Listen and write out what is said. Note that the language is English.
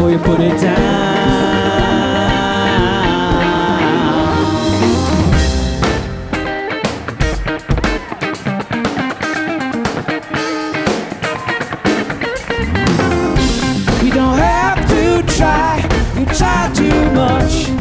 before you put it down. We don't have to try, we try too much.